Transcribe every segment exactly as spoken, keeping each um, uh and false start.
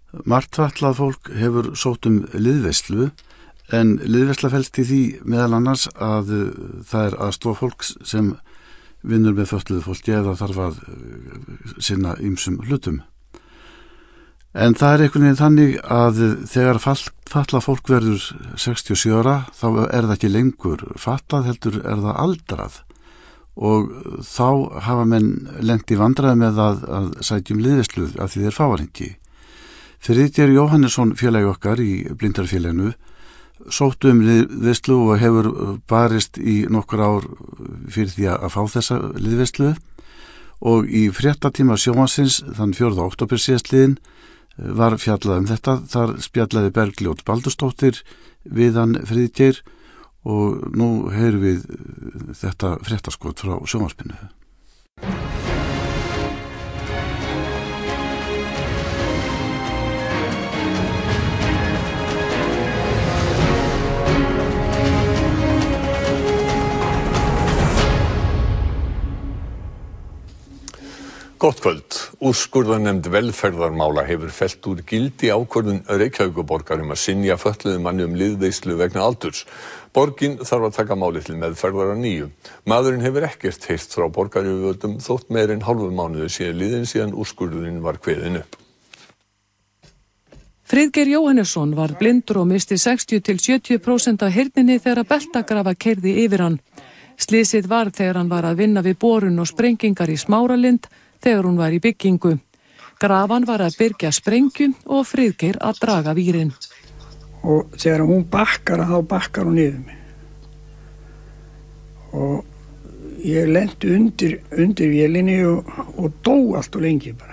Margt fatlað fólk hefur sótt um liðveislu en liðveisla felst í því meðal annars að það er aðstoð fólks sem vinnur með fötluðu fólki ef það þarf að sinna ýmsum hlutum. En það er einhvern veginn þannig að þegar fatlað fólk verður sextíu og sjö ára þá er það ekki lengur fatlað heldur er það aldrað og þá hafa menn lent í vandræði með að, að sækjum liðveislu af því þeir fáarengi. Friðgeir Jóhannesson félagi okkar í blindarfélaginu sóttu um liðveislu og hefur barist í nokkur ár fyrir því að fá þessa liðveislu og í fréttatíma sjónvarpsins þann fjórða október síðastliðinn var fjallað um þetta. Þar spjallaði Bergljót Baldursdóttir við hann Friðgeir og nú heyrum við þetta fréttaskot frá sjónvarpinu. Gott kvöld. Úrskurðarnefnd velferðarmála hefur fellt úr gildi ákvörðun Reykjavíkurborgar um að synja fötluðum manni um liðveislu vegna aldurs. Borgin þarf að taka málið til meðferðar að nýju. Maðurinn hefur ekkert heyrt frá borgaryfirvöldum þótt meir en hálfu mánuði síðan liðin síðan úrskurðurinn var kveðinn upp. Friðgeir Jóhannesson var blindur og misti sextíu til sjötíu prósent af heyrninni þegar beltagrafa keyrði yfir hann. Slysið var þegar hann var að vinna við borun og sprengingar í Smáralind þegar hún var í byggingu. Grafan var að byrgja sprengju og Friðgeir að draga vírinn. Og þegar hún bakkar, þá bakkar hún yfir mig. Og ég lenti undir, undir vélinni og, og dó allt og lengi bara.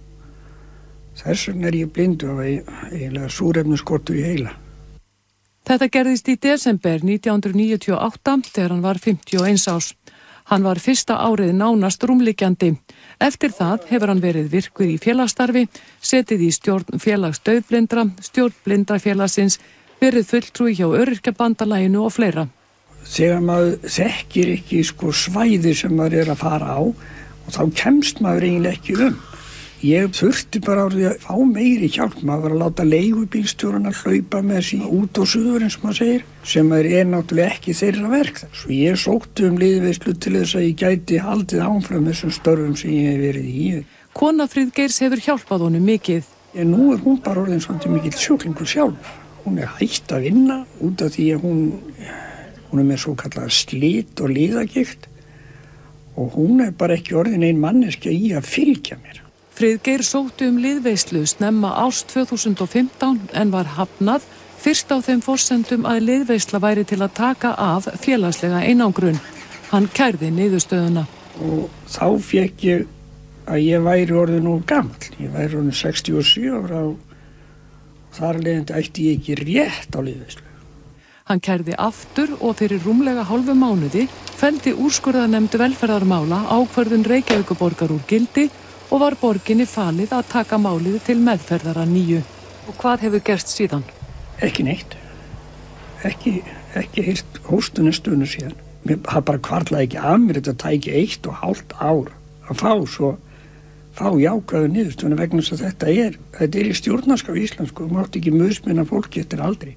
Þess vegna er ég blindur og eiginlega súrefnisskortur í heila. Þetta gerðist í desember nítján hundruð níutíu og átta þegar hann var fimmtíu og eins árs. Hann var fyrsta árið nánast rúmliggjandi. Eftir það hefur hann verið virkur í félagsstarfi, setið í stjórn félags daufblindra, stjórn blindrafélagsins, verið fulltrúi hjá Öryrkjabandalaginu og fleira. Þegar maður þekkir ekki sko svæði sem maður er að fara á og þá kemst maður eiginlega ekki um. Ég þurfti bara að fá meiri hjálp. Maður var að láta leigubílstjórana hlaupa með sín út á suður eins og maður segir, sem er, er náttúrulega ekki þeirra verk. Svo ég sótti um liðveislu til þess að ég gæti haldið áfram þessum störfum sem ég hef verið í. Kona Friðgeirs hefur hjálpað honum mikið. En nú er hún bara orðin svolítið mikill sjúklingur sjálf. Hún er hætt að vinna út af því að hún, hún er með svo kallar slit og liðagigt og hún er bara ekki orðin ein manneskja í að fylgja mér. Friðgeir sótti um liðveislu snemma árs tvö þúsund og fimmtán en var hafnað fyrst á þeim forsendum að liðveisla væri til að taka af félagslega einangrun. Hann kærði niðurstöðuna. Og þá fékk ég að ég væri orðin of gamall. Ég væri orðin sextíu og sjö ára og þar leiðandi ætti ég ekki rétt á liðveislu. Hann kærði aftur og fyrir rúmlega hálfu mánuði felldi úrskurðarnefnd velferðarmála ákvörðun Reykjavíkurborgar úr gildi og var borginni falið að taka málið til meðferðar að nýju. Og hvað hefur gerst síðan? Ekki neitt. Ekki, ekki heilt hóstunastunum síðan. Mér það bara hvarflaði ekki að mér þetta tæki eitt og hálft ár að fá svo, fá jákvæðu niðurstöðuna vegna þess að þetta er, þetta er í stjórnarskrá íslensku, þú mátt ekki mismuna fólki eftir aldri.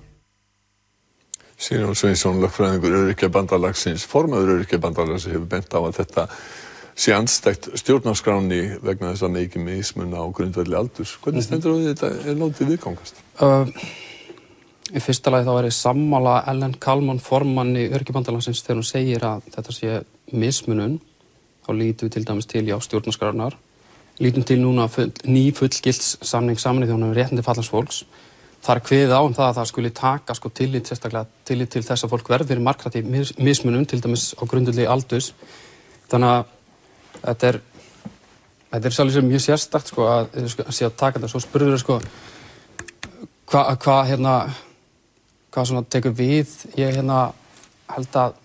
Sigurjón Sveinsson, lögfræðingur Öryrkjabandalagsins, formaður Öryrkjabandalagsins hefur bent á að þetta sé andstætt stjórnarskráni vegna þess að mikið mismuna á grundvelli aldurs. Hvernig stendur á því þetta er látið viðgangast? Uh, í fyrsta lagi þá er ég sammála Ellen Kalman formanni Öryrkjabandalagsins þegar hún segir að þetta sé mismunun. Þá lítum við til dæmis til já stjórnarskrárinnar. Lítum til núna full, ný fullgilds samning Sameinuðu þjóðanna um réttindi fatlaðs fólks. Það er kveðið á um það að það skuli taka sko tillit sérstaklega tillit til þess að fólk verði fyrir margræti mis, mismunun til dæmis á grundvelli aldurs. Þannig að Þetta er, þetta er svolítið mjög sérstakt sko að, að sé að taka þetta. Svo spurður þau sko hvað hva, hérna, hvað svona tekur við. Ég hérna held að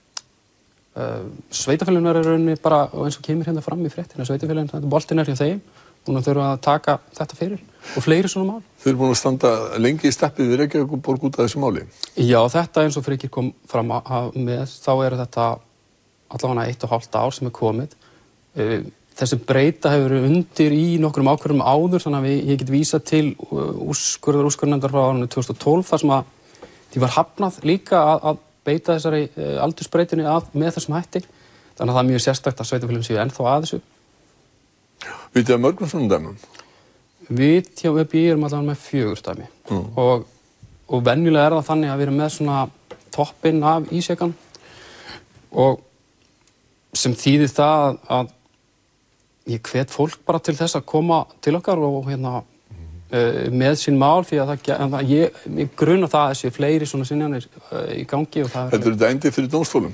uh, sveitarfélögin er í rauninni bara, og eins og kemur hérna fram í fréttina, sveitarfélögin, þetta boltinn er hjá þeim. Núna þurfum að taka þetta fyrir og fleiri svona mál. Þau eru búin að standa lengi í steppið við Reykjavíkurborg út af þessu máli? Já, þetta eins og Friðgeir kom fram að, með, þá er þetta allavega eitt og hálft ár sem er komið. þessi breyta hefur verið undir í nokkrum ákvörðum áður, þannig að við, ég get vísað til úrskurðar úrskurðarnefndar frá árinu tvö þúsund og tólf þar sem að því var hafnað líka að, að beita þessari uh, aldursbreytinu að með þessum hætti, þannig að það er mjög sérstakt að sveitarfélögin séu ennþá að þessu. Vitið að mörgum svona dæmum? Við hjá E B I erum allavega með fjögur dæmi mm. og, og venjulega er það þannig að við erum með svona toppinn af ísjakan og sem þýðir það að, að ég hvet fólk bara til þess að koma til okkar og hérna mm. uh, með sín mál því að það, að ég, ég gruna það að þessi fleiri svona synjanir uh, í gangi og það er... Heldur þetta endi fyrir dómstólum?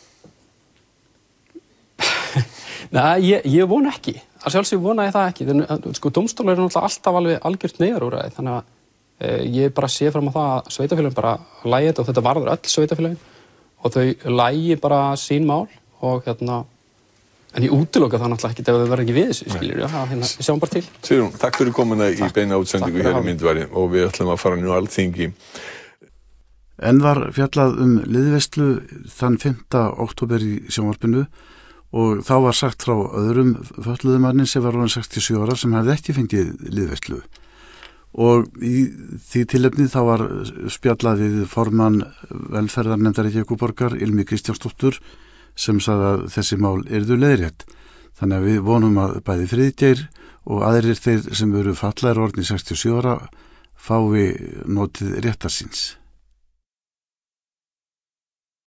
Nei, ég, ég vona ekki. Að sjálfsög vona ég það ekki. Þannig, sko, dómstólar eru náttúrulega alltaf alveg algjört neyðarúrræði, þannig að uh, ég bara sé fram á það að sveitarfélögin bara lægi þetta og þetta varður öll sveitarfélögin og þau lægi bara sín mál og hérna en ég útiloka það náttúrulega ekki ef þau verður ekki við þessu, skiljur, já, hérna, við sjáum bara til. Sigrún, takk fyrir komuna í beina útsendingu hér í Myndvari og við ætlum að fara nú á Alþingi. En var fjallað um liðveislu þann fimmta október í sjónvarpinu og þá var sagt frá öðrum fötluðumannin sem var orðinn sextíu og sjö ára sem hefði ekki fengið liðveislu. Og í því tilefni þá var spjallað við formann velferðarnefndar Reykjavíkurborgar, Ilmi Kristjánsdóttur, sem sagði að þessi mál yrðu leiðrétt. Þannig að við vonum að bæði Friðgeir og aðrir þeir sem eru fatlaðir orðnir sextíu og sjö ára fái notið réttar síns.